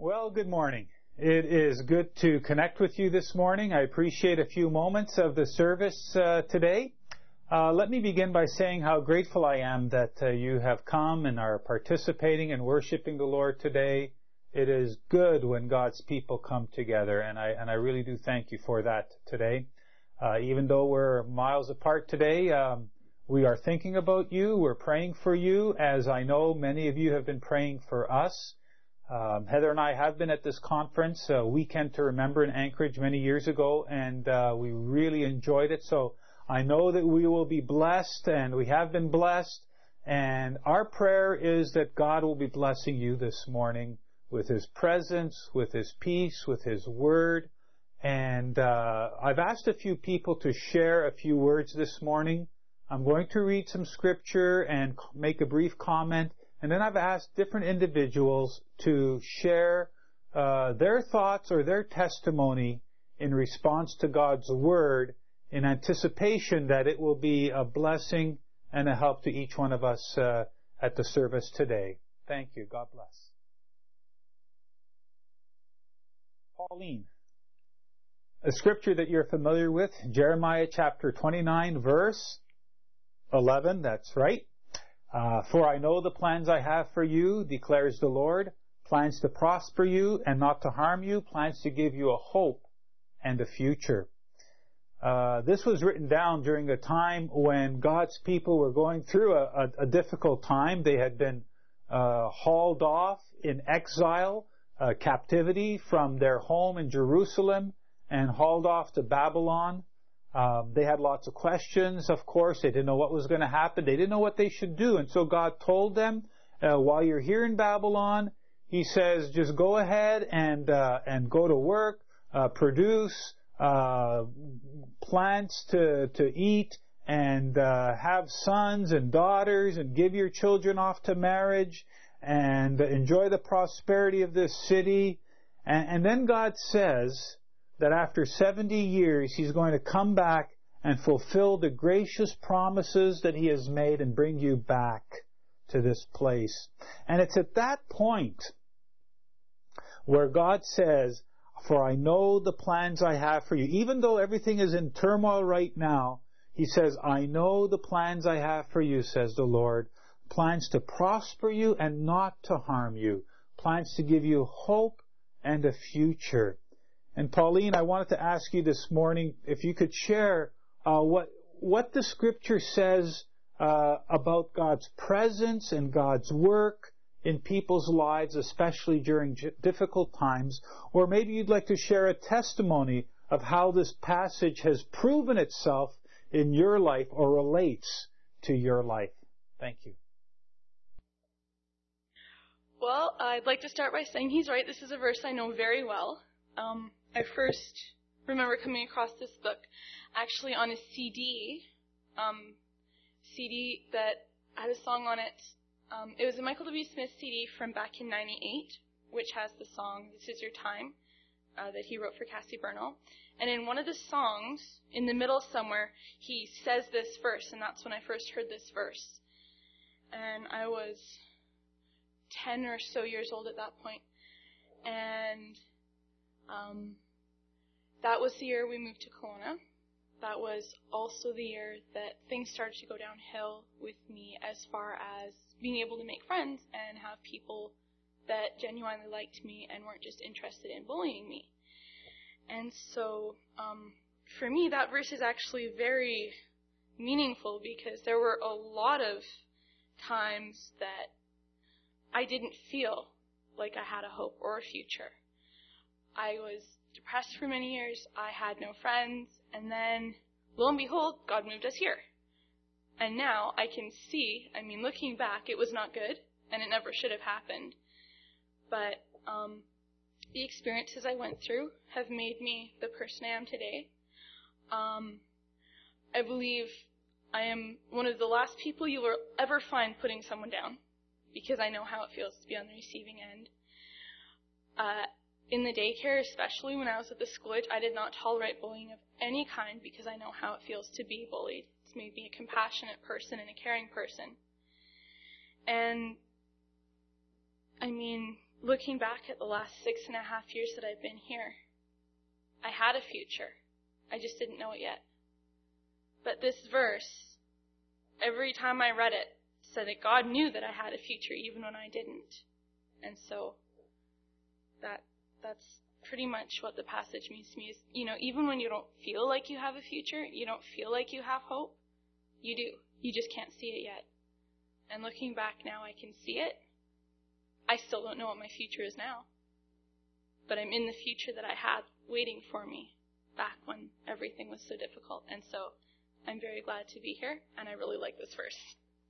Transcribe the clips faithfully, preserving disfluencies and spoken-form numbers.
Well, good morning. It is good to connect with you this morning. I appreciate a few moments of the service uh, today. Uh, let me begin by saying how grateful I am that uh, you have come and are participating and worshiping the Lord today. It is good when God's people come together, and I and I really do thank you for that today. Uh, even though we're miles apart today, um, we are thinking about you. We're praying for you, as I know many of you have been praying for us. Um, Heather and I have been at this conference, uh, Weekend to Remember in Anchorage many years ago, and uh, we really enjoyed it. So I know that we will be blessed, and we have been blessed. And our prayer is that God will be blessing you this morning with His presence, with His peace, with His Word. And uh, I've asked a few people to share a few words this morning. I'm going to read some scripture and make a brief comment. And then I've asked different individuals to share uh, their thoughts or their testimony in response to God's Word in anticipation that it will be a blessing and a help to each one of us uh, at the service today. Thank you. God bless. Pauline. A scripture that you're familiar with, Jeremiah chapter twenty-nine, verse eleven. That's right. Uh, for I know the plans I have for you, declares the Lord, plans to prosper you and not to harm you, plans to give you a hope and a future. Uh, this was written down during a time when God's people were going through a, a, a difficult time. They had been uh, hauled off in exile, uh, captivity from their home in Jerusalem and hauled off to Babylon. Um, they had lots of questions, of course. They didn't know what was going to happen. They didn't know what they should do. And so God told them, uh, while you're here in Babylon, He says, just go ahead and uh, and go to work, uh, produce uh, plants to, to eat, and uh, have sons and daughters, and give your children off to marriage, and enjoy the prosperity of this city. And, and then God says that after seventy years, He's going to come back and fulfill the gracious promises that He has made and bring you back to this place. And it's at that point where God says, for I know the plans I have for you. Even though everything is in turmoil right now, He says, I know the plans I have for you, says the Lord. Plans to prosper you and not to harm you. Plans to give you hope and a future. And Pauline, I wanted to ask you this morning if you could share uh, what what the Scripture says uh, about God's presence and God's work in people's lives, especially during difficult times. Or maybe you'd like to share a testimony of how this passage has proven itself in your life or relates to your life. Thank you. Well, I'd like to start by saying he's right. This is a verse I know very well. Um, I first remember coming across this book actually on a C D, um, C D that had a song on it. Um, it was a Michael W. Smith C D from back in ninety-eight, which has the song This Is Your Time uh, that he wrote for Cassie Bernal. And in one of the songs, in the middle somewhere, he says this verse, and that's when I first heard this verse. And I was ten or so years old at that point. And Um, that was the year we moved to Kelowna. That was also the year that things started to go downhill with me as far as being able to make friends and have people that genuinely liked me and weren't just interested in bullying me. And so, um, for me, that verse is actually very meaningful because there were a lot of times that I didn't feel like I had a hope or a future. I was depressed for many years. I had no friends. And then, lo and behold, God moved us here. And now I can see, I mean, looking back, it was not good, and it never should have happened. But um, the experiences I went through have made me the person I am today. Um, I believe I am one of the last people you will ever find putting someone down, because I know how it feels to be on the receiving end. Uh, In the daycare, especially when I was at the school age, I did not tolerate bullying of any kind because I know how it feels to be bullied. It's made me a compassionate person and a caring person. And, I mean, looking back at the last six and a half years that I've been here, I had a future. I just didn't know it yet. But this verse, every time I read it, said that God knew that I had a future even when I didn't. And so that that's pretty much what the passage means to me is, you know, even when you don't feel like you have a future, you don't feel like you have hope, you do. You just can't see it yet. And looking back now, I can see it. I still don't know what my future is now. But I'm in the future that I had waiting for me back when everything was so difficult. And so I'm very glad to be here, and I really like this verse.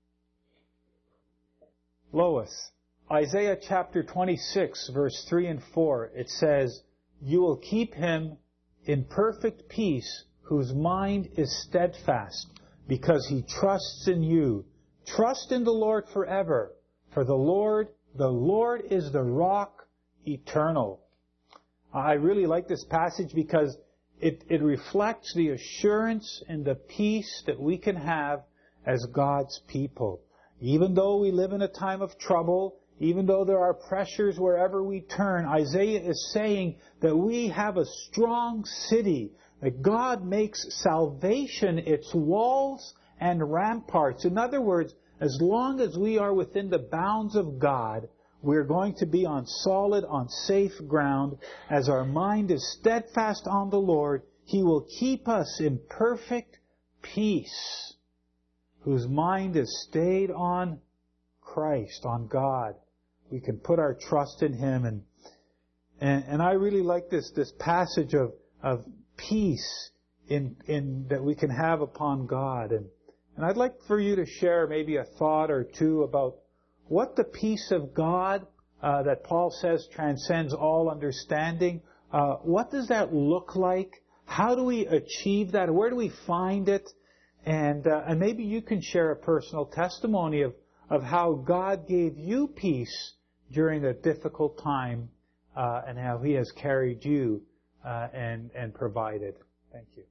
Lois, Isaiah chapter twenty-six, verse three and four, it says, "You will keep him in perfect peace whose mind is steadfast, because he trusts in you. Trust in the Lord forever, for the Lord, the Lord is the rock eternal." I really like this passage because it, it reflects the assurance and the peace that we can have as God's people. Even though we live in a time of trouble, even though there are pressures wherever we turn, Isaiah is saying that we have a strong city, that God makes salvation its walls and ramparts. In other words, as long as we are within the bounds of God, we're going to be on solid, on safe ground. As our mind is steadfast on the Lord, He will keep us in perfect peace, whose mind is stayed on Christ, on God. We can put our trust in Him. And and, and I really like this, this passage of, of peace in, in that we can have upon God. And, and I'd like for you to share maybe a thought or two about what the peace of God uh, that Paul says transcends all understanding, uh, what does that look like? How do we achieve that? Where do we find it? And uh, and maybe you can share a personal testimony of, of how God gave you peace during a difficult time uh, and how He has carried you uh, and, and provided. Thank you.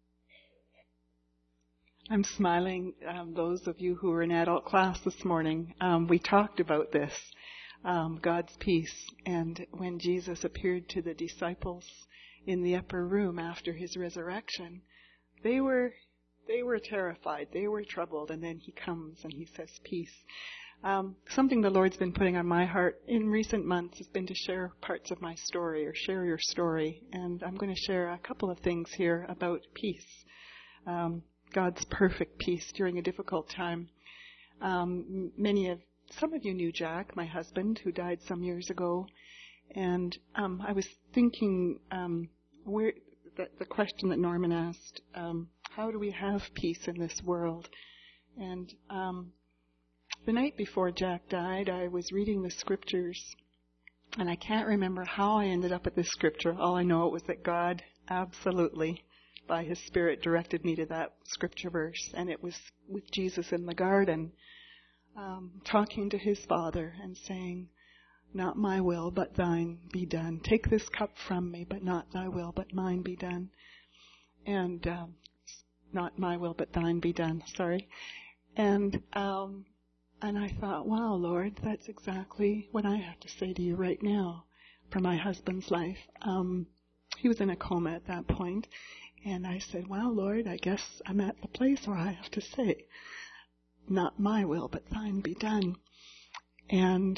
I'm smiling. Um, those of you who were in adult class this morning, um, we talked about this, um, God's peace. And when Jesus appeared to the disciples in the upper room after His resurrection, they were they were terrified. They were troubled. And then He comes and He says, peace. Um, something the Lord's been putting on my heart in recent months has been to share parts of my story or share your story. And I'm going to share a couple of things here about peace. Um, God's perfect peace during a difficult time. Um, many of, some of you knew Jack, my husband, who died some years ago. And um, I was thinking, um, where the, the question that Norman asked, um, how do we have peace in this world? And um, the night before Jack died, I was reading the scriptures, and I can't remember how I ended up at this scripture. All I know it was that God absolutely, by His Spirit, directed me to that scripture verse. And it was with Jesus in the garden, um, talking to His Father and saying, not my will, but thine be done. Take this cup from me, but not thy will, but mine be done. And um, not my will, but thine be done. Sorry. And um, and I thought, wow, Lord, that's exactly what I have to say to you right now for my husband's life. Um, he was in a coma at that point. And I said, well, Lord, I guess I'm at the place where I have to say, not my will, but thine be done. And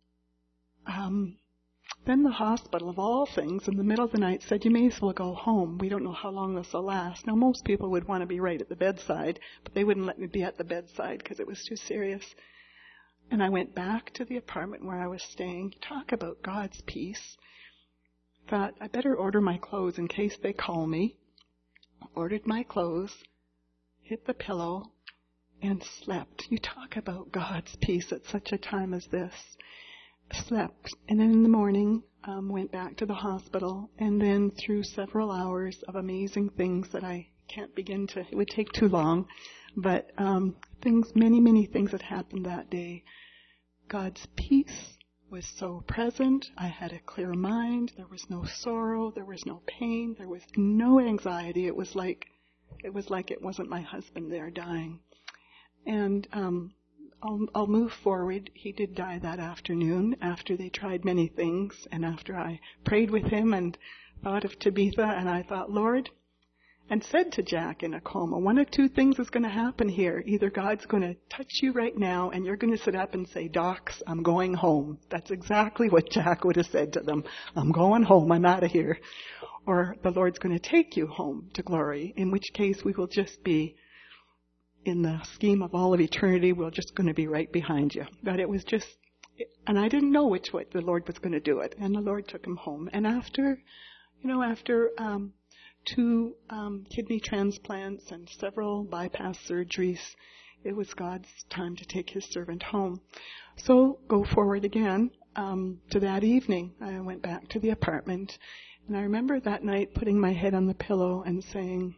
um, then the hospital, of all things, in the middle of the night said, you may as well go home. We don't know how long this will last. Now, most people would want to be right at the bedside, but they wouldn't let me be at the bedside because it was too serious. And I went back to the apartment where I was staying. Talk about God's peace. Thought, I better order my clothes in case they call me. Ordered my clothes, hit the pillow, and slept. You talk about God's peace at such a time as this. Slept. And then in the morning, um, went back to the hospital, and then through several hours of amazing things that I can't begin to, it would take too long, but um, things, many, many things that happened that day. God's peace was so present. I had a clear mind. There was no sorrow. There was no pain. There was no anxiety. It was like, it was like it wasn't my husband there dying. And um, I'll, I'll move forward. He did die that afternoon after they tried many things, and after I prayed with him and thought of Tabitha, and I thought, Lord, and said to Jack in a coma, one of two things is going to happen here. Either God's going to touch you right now and you're going to sit up and say, Docs, I'm going home. That's exactly what Jack would have said to them. I'm going home. I'm out of here. Or the Lord's going to take you home to glory, in which case we will just be, in the scheme of all of eternity, we're just going to be right behind you. But it was just, and I didn't know which way the Lord was going to do it. And the Lord took him home. And after, you know, after, um, two um, kidney transplants and several bypass surgeries, it was God's time to take his servant home. So go forward again um, to that evening. I went back to the apartment, and I remember that night putting my head on the pillow and saying,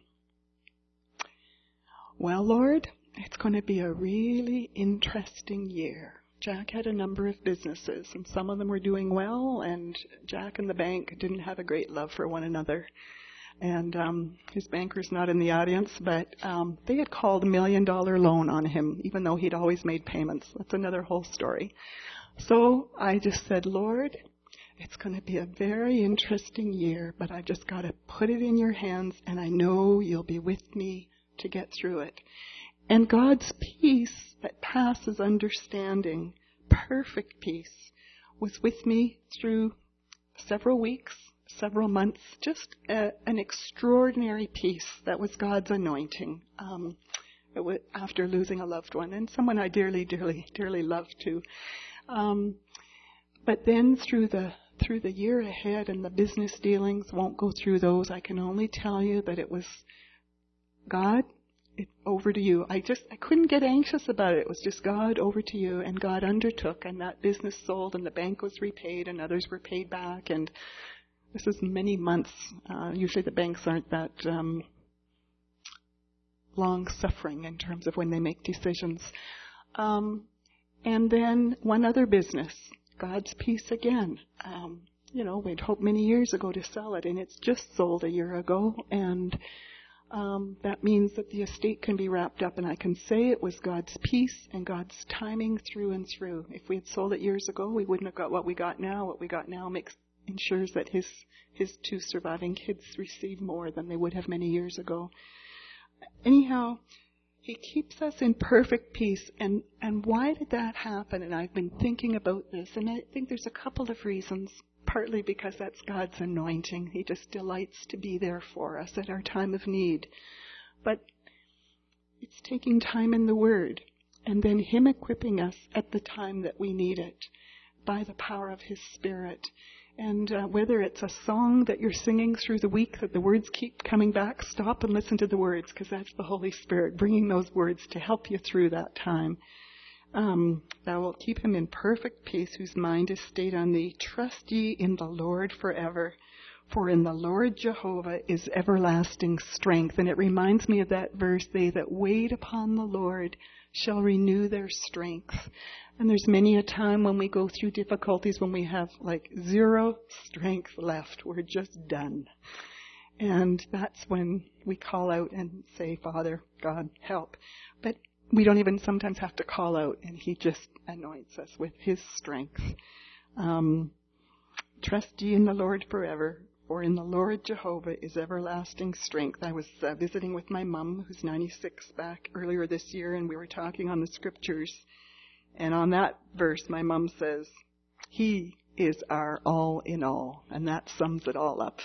well, Lord, it's going to be a really interesting year. Jack had a number of businesses, and some of them were doing well, and Jack and the bank didn't have a great love for one another. And um, his banker's not in the audience, but um, they had called a million dollar loan on him, even though he'd always made payments. That's another whole story. So I just said, Lord, it's going to be a very interesting year, but I've just got to put it in your hands, and I know you'll be with me to get through it. And God's peace that passes understanding, perfect peace, was with me through several weeks, several months, just a, an extraordinary peace that was God's anointing um, it was after losing a loved one, and someone I dearly, dearly, dearly loved too. Um, but then through the through the year ahead and the business dealings, won't go through those. I can only tell you that it was God, it, over to you. I just I couldn't get anxious about it. It was just God, over to you, and God undertook, and that business sold, and the bank was repaid, and others were paid back, and this is many months. Uh, usually the banks aren't that um, long-suffering in terms of when they make decisions. Um, and then one other business, God's peace again. Um, you know, we'd hoped many years ago to sell it, and it's just sold a year ago. And um, that means that the estate can be wrapped up, and I can say it was God's peace and God's timing through and through. If we had sold it years ago, we wouldn't have got what we got now. What we got now makes ensures that his his two surviving kids receive more than they would have many years ago. Anyhow, he keeps us in perfect peace. And, and why did that happen? And I've been thinking about this, and I think there's a couple of reasons. Partly because that's God's anointing. He just delights to be there for us at our time of need. But it's taking time in the Word, and then him equipping us at the time that we need it by the power of his Spirit. And uh, whether it's a song that you're singing through the week that the words keep coming back, stop and listen to the words, because that's the Holy Spirit bringing those words to help you through that time. Um, thou wilt keep him in perfect peace, whose mind is stayed on thee. Trust ye in the Lord forever, for in the Lord Jehovah is everlasting strength. And it reminds me of that verse, they that wait upon the Lord shall renew their strength. And there's many a time when we go through difficulties when we have like zero strength left. We're just done. And that's when we call out and say, Father, God, help. But we don't even sometimes have to call out, and he just anoints us with his strength. Um, Trust ye in the Lord forever, for in the Lord Jehovah is everlasting strength. I was uh, visiting with my mom, who's ninety-six, back earlier this year, and we were talking on the scriptures. And on that verse, my mom says, he is our all in all. And that sums it all up.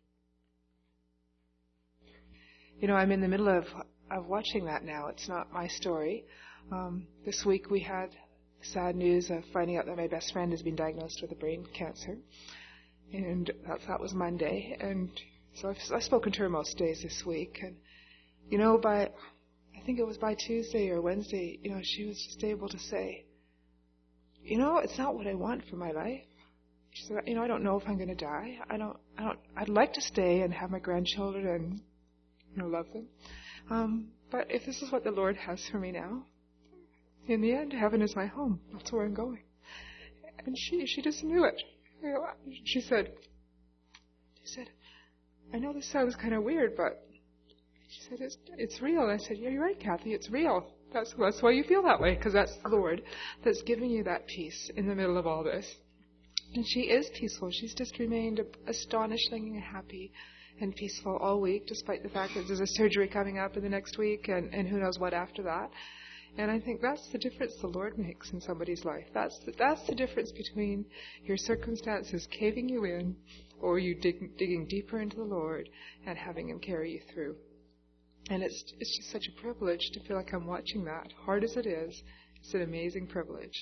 You know, I'm in the middle of, of watching that now. It's not my story. Um, this week we had sad news of finding out that my best friend has been diagnosed with a brain cancer. And that, that was Monday. And so I've, I've spoken to her most days this week. And, you know, by... I think it was by Tuesday or Wednesday, you know, she was just able to say, you know, it's not what I want for my life. She said, you know, I don't know if I'm going to die. I don't, I don't, I'd like to stay and have my grandchildren and, you know, love them. Um, but if this is what the Lord has for me now, in the end, heaven is my home. That's where I'm going. And she, she just knew it. You know, she said, she said, I know this sounds kind of weird, but She said, it's, it's real. And I said, yeah, you're right, Kathy, it's real. That's, that's why you feel that way, because that's the Lord that's giving you that peace in the middle of all this. And she is peaceful. She's just remained astonishingly happy and peaceful all week, despite the fact that there's a surgery coming up in the next week and, and who knows what after that. And I think that's the difference the Lord makes in somebody's life. That's the, that's the difference between your circumstances caving you in or you dig, digging deeper into the Lord and having Him carry you through. And it's it's just such a privilege to feel like I'm watching that. Hard as it is, it's an amazing privilege.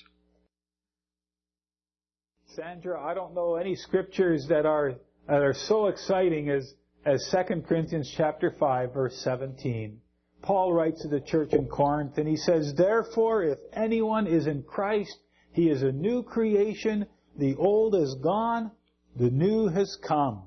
Sandra, I don't know any scriptures that are that are so exciting as as Second Corinthians chapter five, verse seventeen. Paul writes to the church in Corinth, and he says, "Therefore, if anyone is in Christ, he is a new creation. The old is gone, the new has come."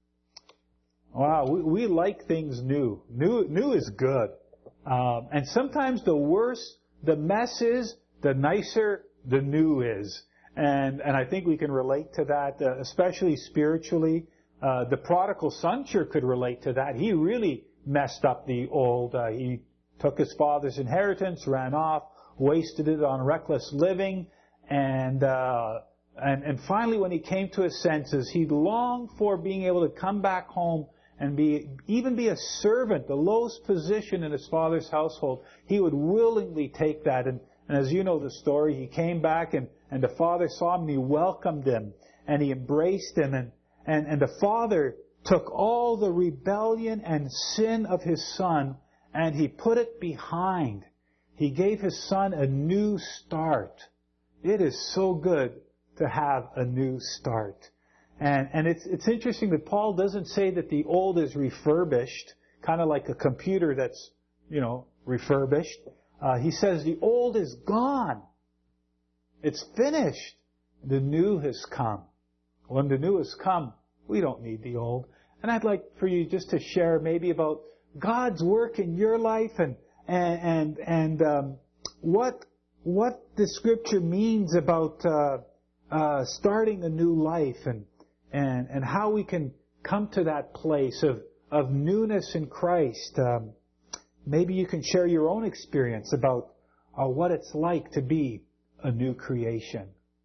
Wow, we, we like things new. New, new is good. Um, and sometimes the worse the mess is, the nicer the new is. And and I think we can relate to that, uh, especially spiritually. Uh, the prodigal son sure could relate to that. He really messed up the old. Uh, he took his father's inheritance, ran off, wasted it on reckless living, and uh, and and finally, when he came to his senses, he longed for being able to come back home and be even be a servant, the lowest position in his father's household. He would willingly take that. And, and as you know the story, he came back and, and the father saw him and he welcomed him and he embraced him. And, and, and the father took all the rebellion and sin of his son and he put it behind. He gave his son a new start. It is so good to have a new start. And, and it's, it's interesting that Paul doesn't say that the old is refurbished, kind of like a computer that's, you know, refurbished. Uh, he says the old is gone. It's finished. The new has come. When the new has come, we don't need the old. And I'd like for you just to share maybe about God's work in your life and, and, and, and um, what, what the Scripture means about uh, uh, starting a new life and And, and how we can come to that place of, of newness in Christ. Um, maybe you can share your own experience about uh, what it's like to be a new creation.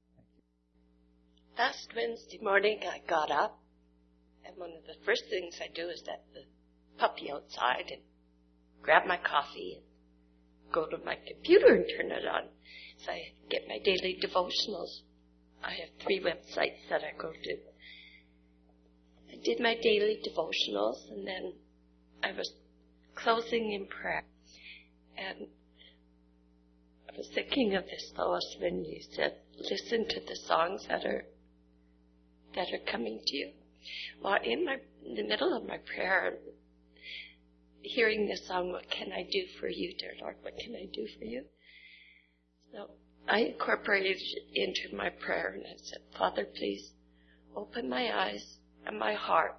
Last Wednesday morning I got up, and one of the first things I do is let the puppy outside and grab my coffee and go to my computer and turn it on. So I get my daily devotionals. I have three websites that I go to. I did my daily devotionals, and then I was closing in prayer. And I was thinking of this, Lois, when you said, listen to the songs that are that are coming to you. Well, in, my, in the middle of my prayer, hearing the song, "What can I do for you, dear Lord? What can I do for you?" So I incorporated it into my prayer, and I said, Father, please open my eyes and my heart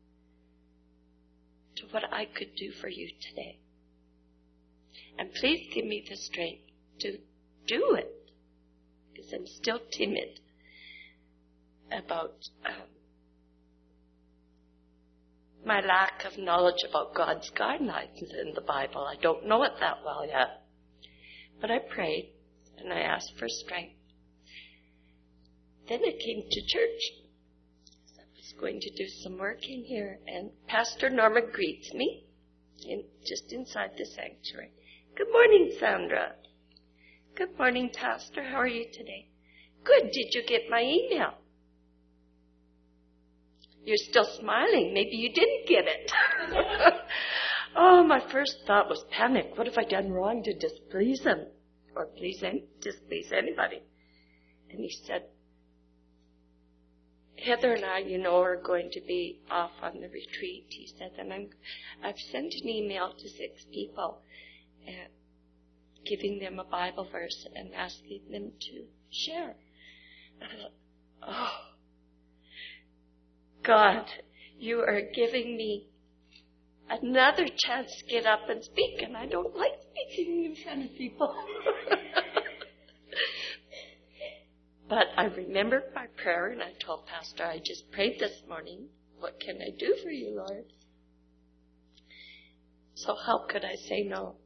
to what I could do for you today. And please give me the strength to do it, because I'm still timid about um, my lack of knowledge about God's guidelines in the Bible. I don't know it that well yet. But I prayed and I asked for strength. Then I came to church. Going to do some work in here, and Pastor Norma greets me in, just inside the sanctuary. Good morning, Sandra. Good morning, Pastor. How are you today? Good. Did you get my email? You're still smiling. Maybe you didn't get it. Oh, my first thought was panic. What have I done wrong to displease him or please any, displease anybody? And he said, Heather and I, you know, are going to be off on the retreat, he said, and I'm, I've sent an email to six people and giving them a Bible verse and asking them to share. And I thought, oh, God, you are giving me another chance to get up and speak, and I don't like speaking in front of people. But I remembered my prayer, and I told Pastor, I just prayed this morning, what can I do for you, Lord? So how could I say no?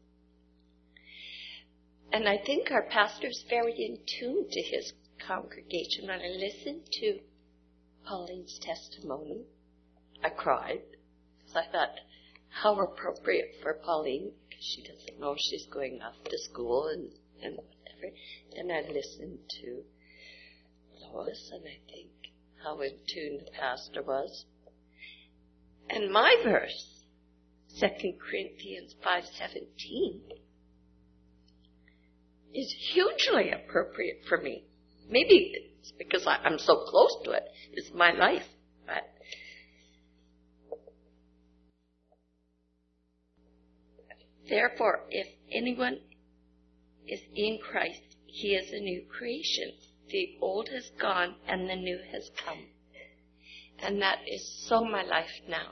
And I think our pastor's very in tune to his congregation. When I listened to Pauline's testimony, I cried. Because I thought, how appropriate for Pauline, because she doesn't know she's going off to school and, and whatever. And I listened to Lois, and I think how in tune the pastor was. And my verse, Second Corinthians five seventeen, is hugely appropriate for me. Maybe it's because I, I'm so close to it. It's my life. But therefore, if anyone is in Christ, he is a new creation. The old has gone and the new has come. And that is so my life now.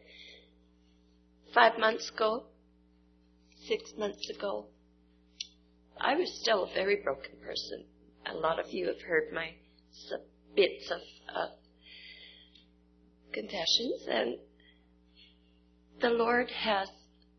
Five months ago, six months ago, I was still a very broken person. A lot of you have heard my bits of uh, confessions, and the Lord has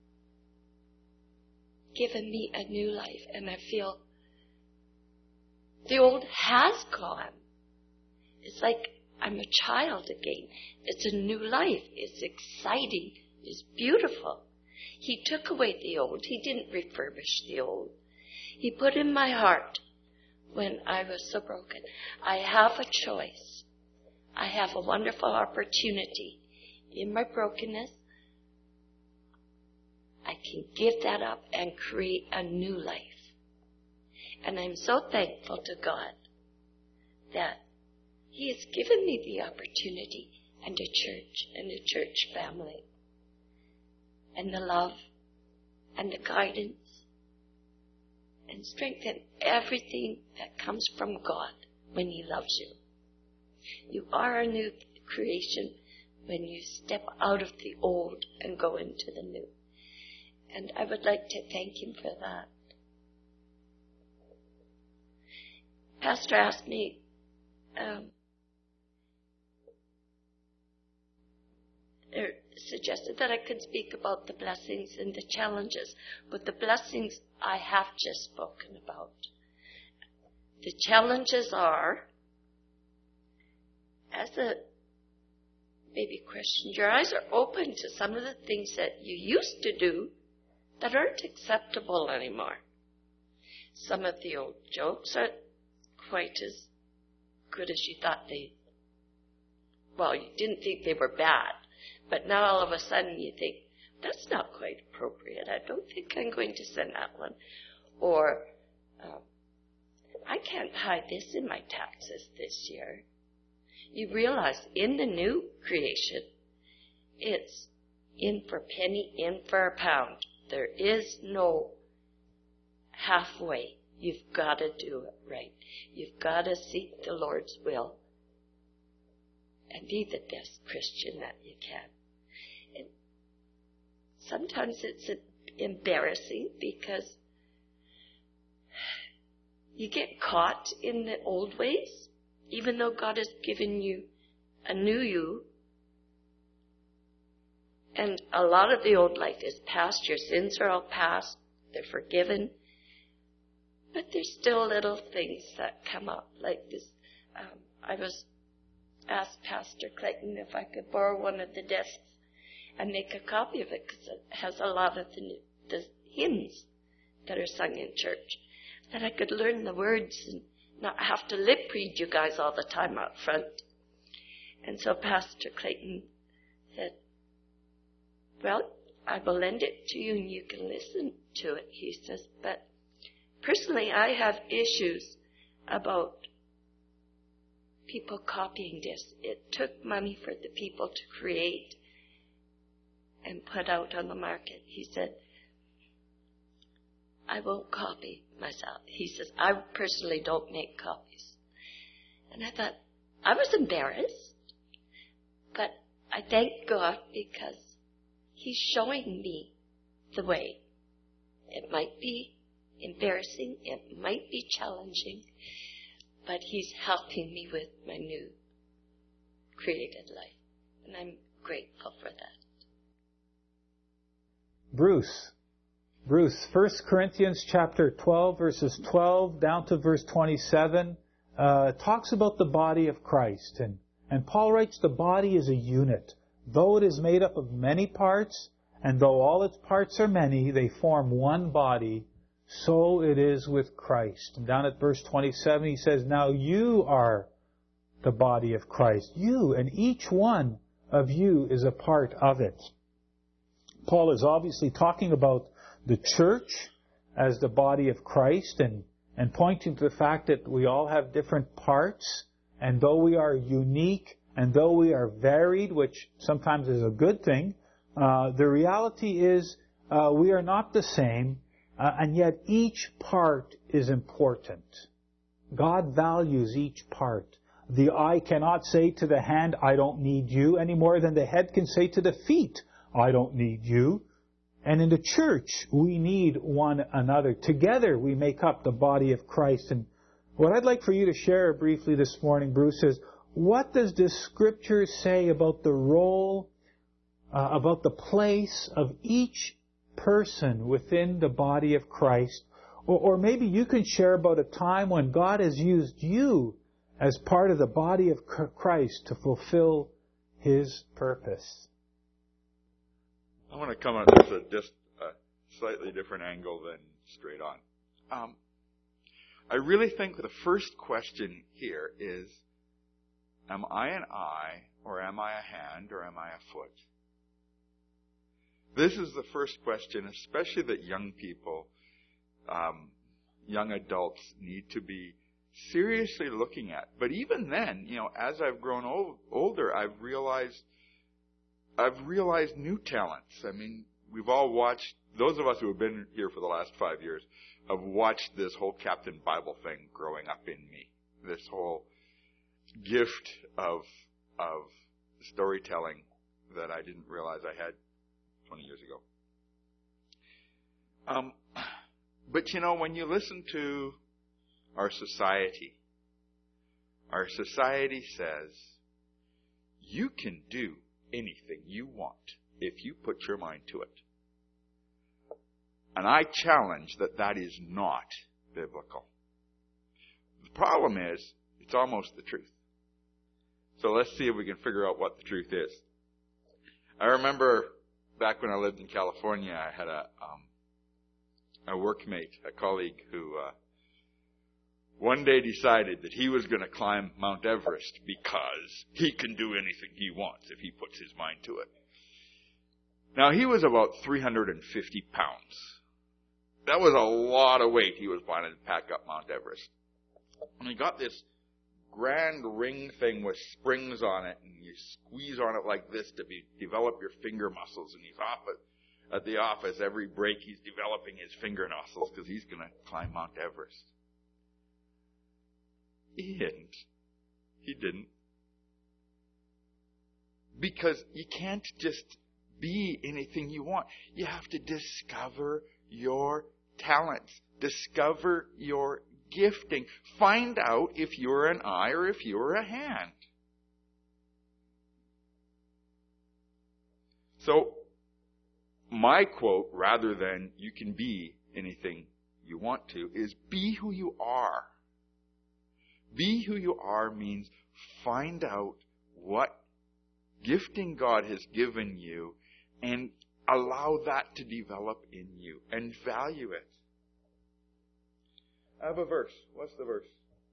given me a new life, and I feel the old has gone. It's like I'm a child again. It's a new life. It's exciting. It's beautiful. He took away the old. He didn't refurbish the old. He put in my heart when I was so broken, I have a choice. I have a wonderful opportunity. In my brokenness, I can give that up and create a new life. And I'm so thankful to God that He has given me the opportunity and a church and a church family and the love and the guidance and strength and everything that comes from God when He loves you. You are a new creation when you step out of the old and go into the new. And I would like to thank Him for that. Pastor asked me, um, or suggested that I could speak about the blessings and the challenges. But the blessings I have just spoken about. The challenges are, as a baby Christian, your eyes are open to some of the things that you used to do that aren't acceptable anymore. Some of the old jokes aren't quite as good as you thought they, well, you didn't think they were bad, but now all of a sudden you think, that's not quite appropriate. I don't think I'm going to send that one. Or, um, I can't hide this in my taxes this year. You realize in the new creation, it's in for a penny, in for a pound. There is no halfway. You've got to do it right. You've got to seek the Lord's will and be the best Christian that you can. And sometimes it's embarrassing because you get caught in the old ways, even though God has given you a new you. And a lot of the old life is past. Your sins are all past. They're forgiven. But there's still little things that come up like this. Um, I was asked Pastor Clayton if I could borrow one of the desks and make a copy of it because it has a lot of the, the hymns that are sung in church, that I could learn the words and not have to lip read you guys all the time out front. And so Pastor Clayton said, well, I will lend it to you and you can listen to it, he says, but personally I have issues about people copying this. It took money for the people to create and put out on the market. He said, I won't copy myself. He says, I personally don't make copies. And I thought, I was embarrassed, but I thank God because He's showing me the way. It might be embarrassing, it might be challenging, but He's helping me with my new created life. And I'm grateful for that. Bruce. Bruce, First Corinthians chapter twelve, verses twelve down to verse twenty-seven, uh, talks about the body of Christ. And, and Paul writes the body is a unit. Though it is made up of many parts, and though all its parts are many, they form one body, so it is with Christ. And down at verse twenty-seven, he says, now you are the body of Christ. You, and each one of you is a part of it. Paul is obviously talking about the church as the body of Christ, and, and pointing to the fact that we all have different parts, and though we are unique, and though we are varied, which sometimes is a good thing, uh, the reality is uh, we are not the same, uh, and yet each part is important. God values each part. The eye cannot say to the hand, I don't need you, any more than the head can say to the feet, I don't need you. And in the church, we need one another. Together, we make up the body of Christ. And what I'd like for you to share briefly this morning, Bruce, is what does this scripture say about the role, uh, about the place of each person within the body of Christ? Or, or maybe you can share about a time when God has used you as part of the body of Christ to fulfill His purpose. I want to come at this at just a slightly different angle than straight on. Um, I really think the first question here is, am I an eye, or am I a hand, or am I a foot? This is the first question, especially that young people, um, young adults need to be seriously looking at. But even then, you know, as I've grown old, older, I've realized I've realized new talents. I mean, we've all watched, those of us who have been here for the last five years, have watched this whole Captain Bible thing growing up in me. This whole gift of of storytelling that I didn't realize I had twenty years ago. Um, but you know, when you listen to our society, our society says, you can do anything you want if you put your mind to it. And I challenge that that is not biblical. The problem is, it's almost the truth. So let's see if we can figure out what the truth is. I remember back when I lived in California, I had a um, a workmate, a colleague who uh, one day decided that he was going to climb Mount Everest because he can do anything he wants if he puts his mind to it. Now, he was about three hundred fifty pounds. That was a lot of weight he was planning to pack up Mount Everest. And he got this grand ring thing with springs on it, and you squeeze on it like this to be, develop your finger muscles. And he's off at, at the office every break. He's developing his finger muscles because he's going to climb Mount Everest. He didn't. He didn't. Because you can't just be anything you want. You have to discover your talents. Discover your gifting. Find out if you're an eye or if you're a hand. So, my quote, rather than you can be anything you want to, is be who you are. Be who you are means find out what gifting God has given you and allow that to develop in you and value it. I have a verse. What's the verse?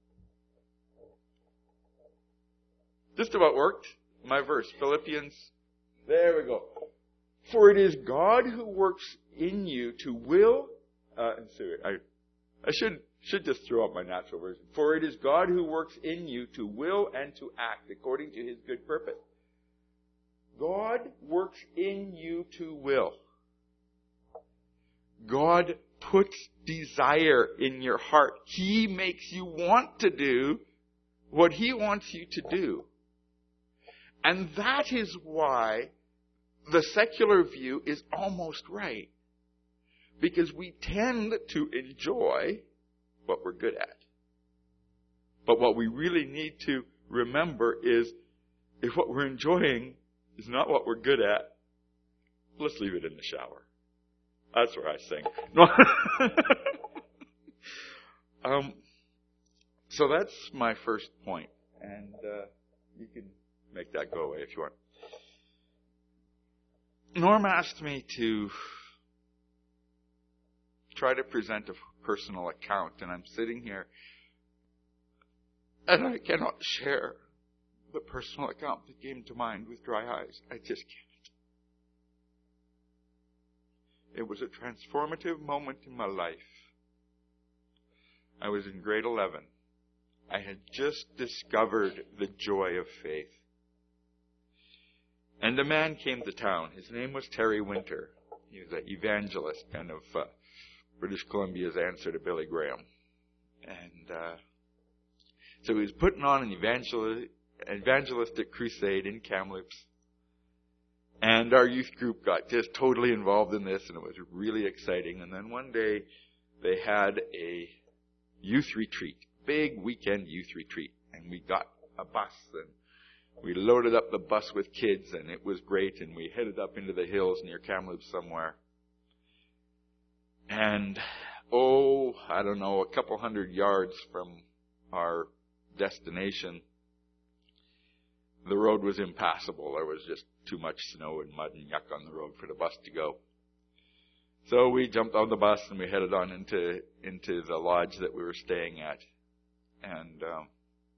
Just about worked. My verse, Philippians. There we go. For it is God who works in you to will. Uh, sorry, I, I should should just throw out my natural version. For it is God who works in you to will and to act according to His good purpose. God works in you to will. God puts desire in your heart. He makes you want to do what He wants you to do. And that is why the secular view is almost right. Because we tend to enjoy what we're good at. But what we really need to remember is, if what we're enjoying is not what we're good at, let's leave it in the shower. That's where I sing. No. um, so that's my first point. And uh, you can make that go away if you want. Norm asked me to try to present a personal account, and I'm sitting here, and I cannot share the personal account that came to mind with dry eyes. I just can't. It was a transformative moment in my life. I was in grade eleven. I had just discovered the joy of faith. And a man came to town. His name was Terry Winter. He was an evangelist, kind of uh, British Columbia's answer to Billy Graham. And uh, so he was putting on an evangel- evangelistic crusade in Kamloops. And our youth group got just totally involved in this, and it was really exciting. And then one day, they had a youth retreat, big weekend youth retreat. And we got a bus, and we loaded up the bus with kids, and it was great. And we headed up into the hills near Kamloops somewhere. And, oh, I don't know, a couple hundred yards from our destination, the road was impassable. There was just too much snow and mud and yuck on the road for the bus to go. So we jumped on the bus and we headed on into into the lodge that we were staying at. And um,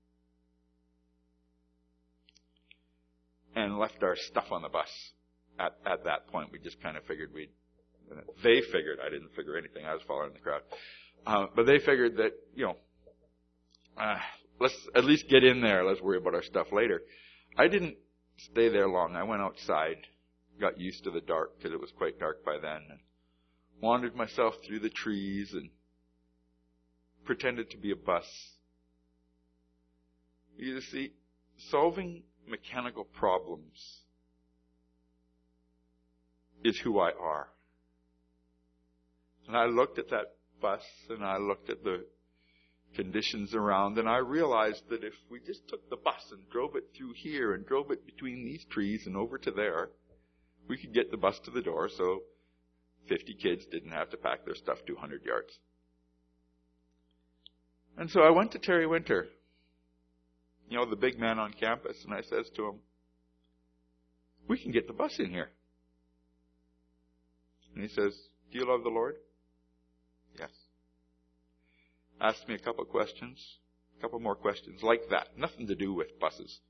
and left our stuff on the bus. At, at that point, we just kind of figured we'd... They figured, I didn't figure anything, I was following the crowd. Uh, but they figured that, you know, uh, let's at least get in there, let's worry about our stuff later. I didn't stay there long. I went outside, got used to the dark, because it was quite dark by then, and wandered myself through the trees and pretended to be a bus. You see, solving mechanical problems is who I are. And I looked at that bus, and I looked at the conditions around, and I realized that if we just took the bus and drove it through here and drove it between these trees and over to there, we could get the bus to the door so fifty kids didn't have to pack their stuff two hundred yards. And so I went to Terry Winter, you know, the big man on campus, and I says to him, we can get the bus in here. And he says, do you love the Lord? Yes. Asked me a couple of questions, a couple more questions like that. Nothing to do with buses.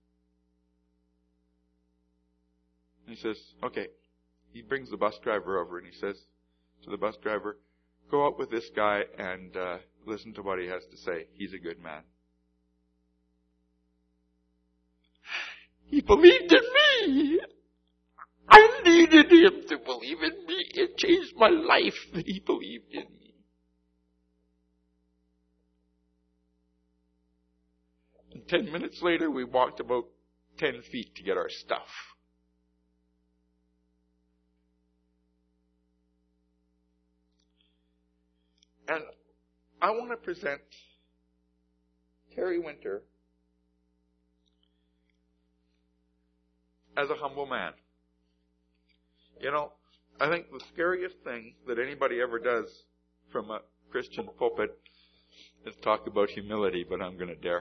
And he says, okay. He brings the bus driver over and he says to the bus driver, go out with this guy and uh, listen to what he has to say. He's a good man. He believed in me. I needed him to believe in me. It changed my life that he believed in me. And ten minutes later, we walked about ten feet to get our stuff. And I want to present Terry Winter as a humble man. You know, I think the scariest thing that anybody ever does from a Christian pulpit is talk about humility, but I'm going to dare.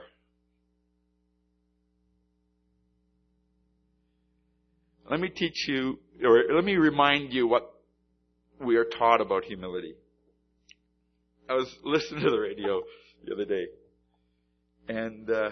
Let me teach you, or let me remind you what we are taught about humility. I was listening to the radio the other day, and uh,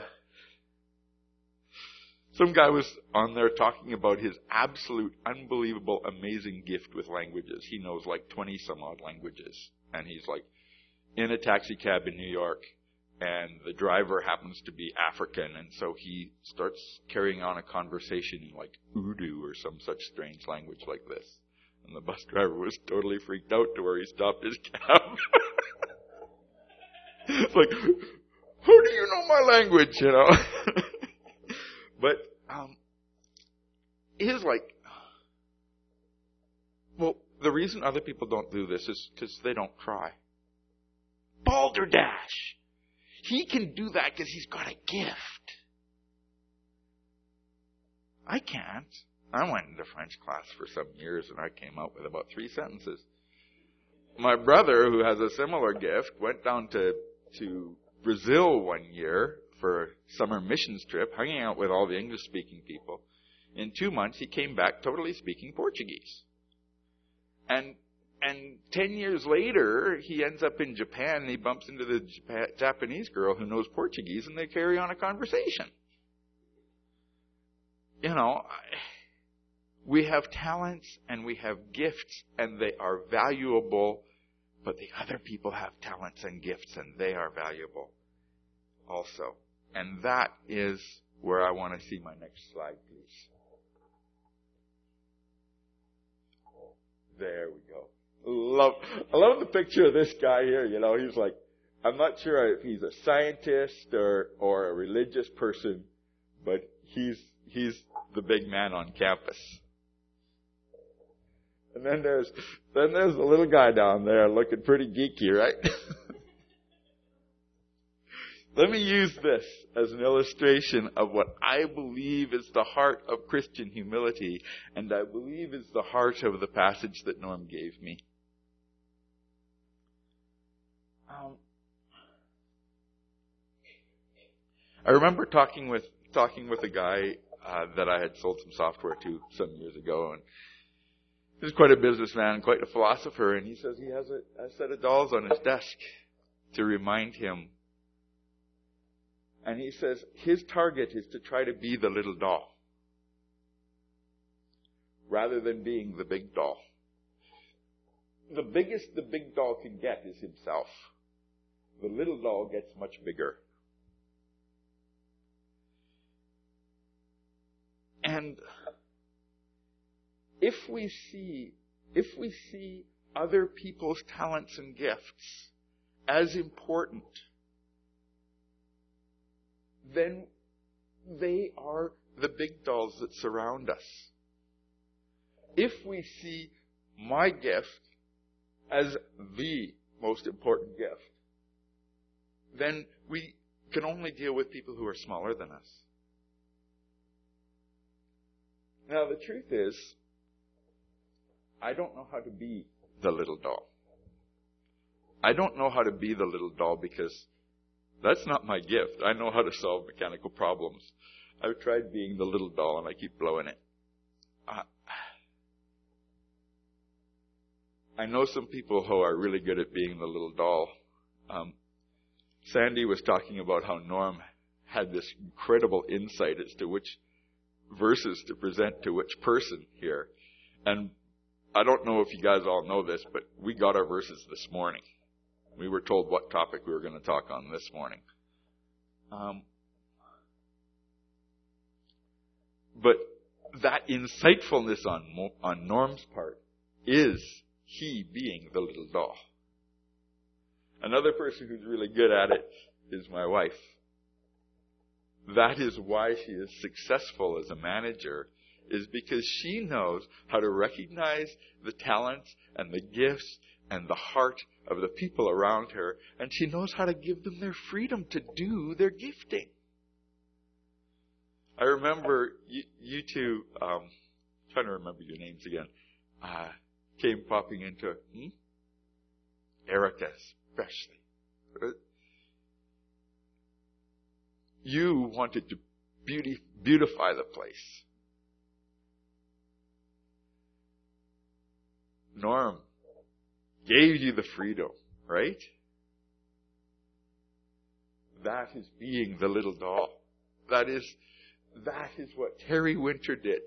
some guy was on there talking about his absolute, unbelievable, amazing gift with languages. He knows like twenty some odd languages, and he's like in a taxi cab in New York, and the driver happens to be African, and so he starts carrying on a conversation in like Urdu or some such strange language like this. And the bus driver was totally freaked out to where he stopped his cab. It's like, who do you know my language, you know? But um, he's like, well, the reason other people don't do this is because they don't cry. Balderdash! He can do that because he's got a gift. I can't. I went into French class for some years and I came out with about three sentences. my brother, who has a similar gift, went down to, to Brazil one year for a summer missions trip, hanging out with all the English-speaking people. In two months, he came back totally speaking Portuguese. And and ten years later, he ends up in Japan, and he bumps into the Jap- Japanese girl who knows Portuguese, and they carry on a conversation. You know, we have talents and we have gifts, and they are valuable, but the other people have talents and gifts, and they are valuable also. And that is where I want to see my next slide, please. There we go. Love, I love the picture of this guy here. You know, he's like, I'm not sure if he's a scientist or, or a religious person, but he's, he's the big man on campus. And then there's, then there's the little guy down there looking pretty geeky, right? Let me use this as an illustration of what I believe is the heart of Christian humility, and I believe is the heart of the passage that Norm gave me. Um, I remember talking with talking with a guy uh, that I had sold some software to some years ago, and he was quite a businessman, quite a philosopher, and he says he has a, a set of dolls on his desk to remind him. And he says his target is to try to be the little doll rather than being the big doll. The biggest the big doll can get is himself. The little doll gets much bigger. And if we see if we see other people's talents and gifts as important, then they are the big dolls that surround us. If we see my gift as the most important gift, then we can only deal with people who are smaller than us. Now, the truth is, I don't know how to be the little doll. I don't know how to be the little doll because that's not my gift. I know how to solve mechanical problems. I've tried being the little doll and I keep blowing it. Uh, I know some people who are really good at being the little doll. Um, Sandy was talking about how Norm had this incredible insight as to which verses to present to which person here. And I don't know if you guys all know this, but we got our verses this morning. We were told what topic we were going to talk on this morning. Um, but that insightfulness on on Norm's part is he being the little doll. Another person who's really good at it is my wife. That is why she is successful as a manager, is because she knows how to recognize the talents and the gifts and the heart of the people around her, and she knows how to give them their freedom to do their gifting. I remember you, you two, um, trying to remember your names again, uh, came popping into, hmm? Erica especially. You wanted to beauty, beautify the place. Norm gave you the freedom, right? That is being the little doll. That is, that is what Terry Winter did.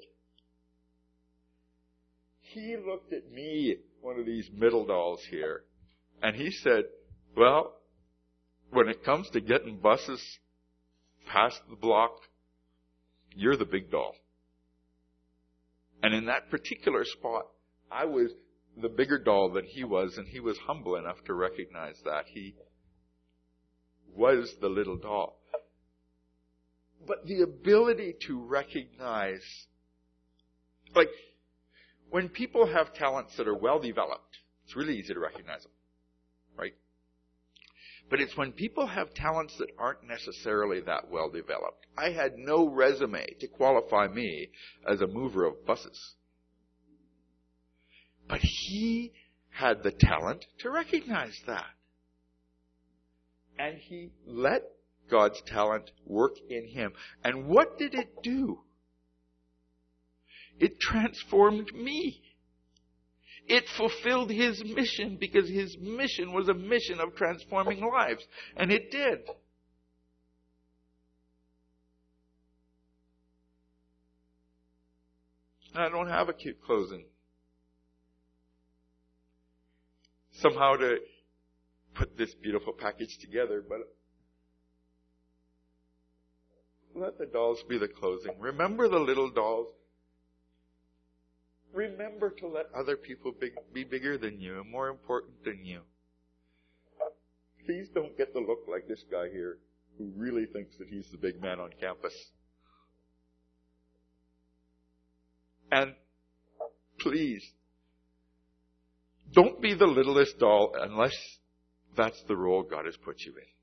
He looked at me, one of these middle dolls here, and he said, well, when it comes to getting buses past the block, you're the big doll. And in that particular spot, I was the bigger doll than he was, and he was humble enough to recognize that. He was the little doll. But the ability to recognize, like, when people have talents that are well developed, it's really easy to recognize them, right? But it's when people have talents that aren't necessarily that well developed. I had no resume to qualify me as a mover of buses. But he had the talent to recognize that. And he let God's talent work in him. And what did it do? It transformed me. It fulfilled his mission, because his mission was a mission of transforming lives. And it did. I don't have a cute closing. Somehow to put this beautiful package together, but let the dolls be the closing. Remember the little dolls. Remember to let other people be, be bigger than you and more important than you. Please don't get the look like this guy here who really thinks that he's the big man on campus. And please, don't be the littlest doll unless that's the role God has put you in.